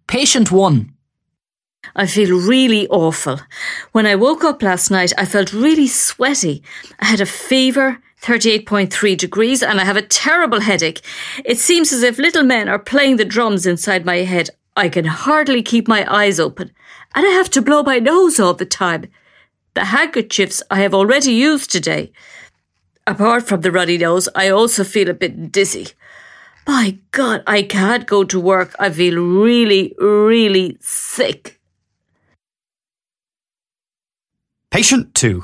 Patient 1. I feel really awful. When I woke up last night, I felt really sweaty. I had a fever, 38.3 degrees, and I have a terrible headache. It seems as if little men are playing the drums inside my head. I can hardly keep my eyes open, and I have to blow my nose all the time. The handkerchiefs I have already used today. Apart from the runny nose, I also feel a bit dizzy. My God, I can't go to work. I feel really, really sick. Patient 2.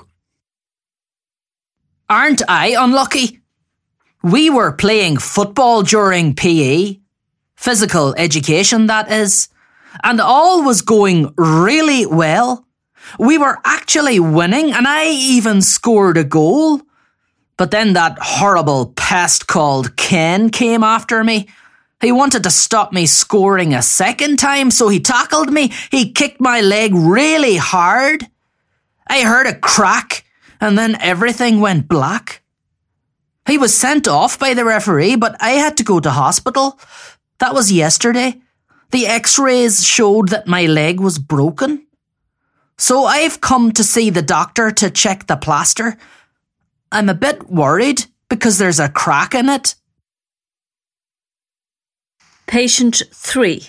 Aren't I unlucky? We were playing football during PE, physical education that is, and all was going really well. We were actually winning and I even scored a goal. But then that horrible pest called Ken came after me. He wanted to stop me scoring a second time, so he tackled me. He kicked my leg really hard. I heard a crack, and then everything went black. He was sent off by the referee, but I had to go to hospital. That was yesterday. The x-rays showed that my leg was broken. So I've come to see the doctor to check the plaster. I'm a bit worried because there's a crack in it. Patient 3.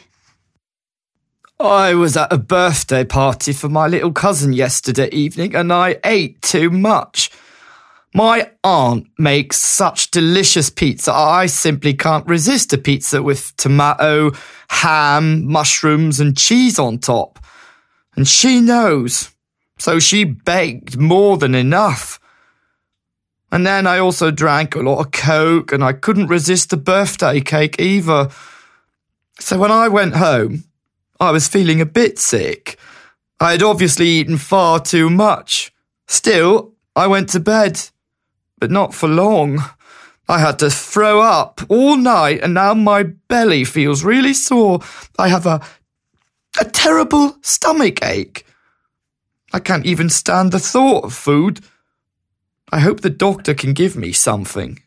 I was at a birthday party for my little cousin yesterday evening and I ate too much. My aunt makes such delicious pizza. I simply can't resist a pizza with tomato, ham, mushrooms and cheese on top. And she knows, so she baked more than enough. And then I also drank a lot of Coke and I couldn't resist the birthday cake either. So when I went home, I was feeling a bit sick. I had obviously eaten far too much. Still, I went to bed, but not for long. I had to throw up all night and now my belly feels really sore. I have a terrible stomach ache. I can't even stand the thought of food. I hope the doctor can give me something.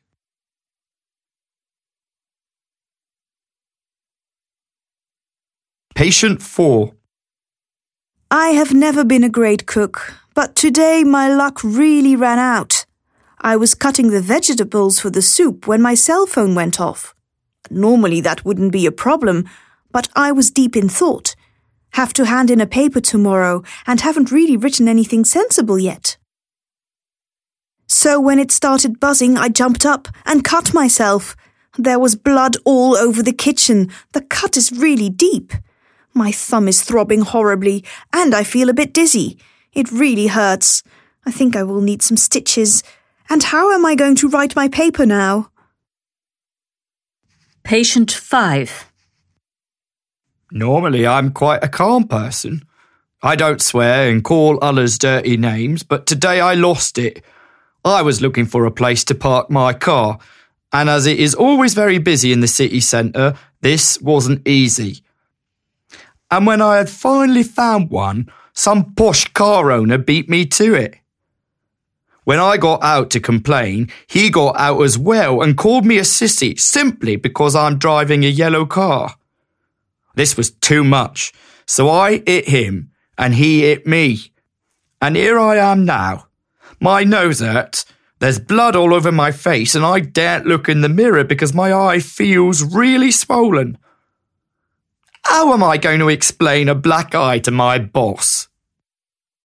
Patient 4. I have never been a great cook, but today my luck really ran out. I was cutting the vegetables for the soup when my cell phone went off. Normally that wouldn't be a problem, but I was deep in thought. Have to hand in a paper tomorrow and haven't really written anything sensible yet. So when it started buzzing, I jumped up and cut myself. There was blood all over the kitchen. The cut is really deep. My thumb is throbbing horribly and I feel a bit dizzy. It really hurts. I think I will need some stitches. And how am I going to write my paper now? Patient 5. Normally I'm quite a calm person. I don't swear and call others dirty names, but today I lost it. I was looking for a place to park my car, and as it is always very busy in the city centre, this wasn't easy. And when I had finally found one, some posh car owner beat me to it. When I got out to complain, he got out as well and called me a sissy simply because I'm driving a yellow car. This was too much, so I hit him and he hit me. And here I am now. My nose hurts, there's blood all over my face and I daren't look in the mirror because my eye feels really swollen. How am I going to explain a black eye to my boss?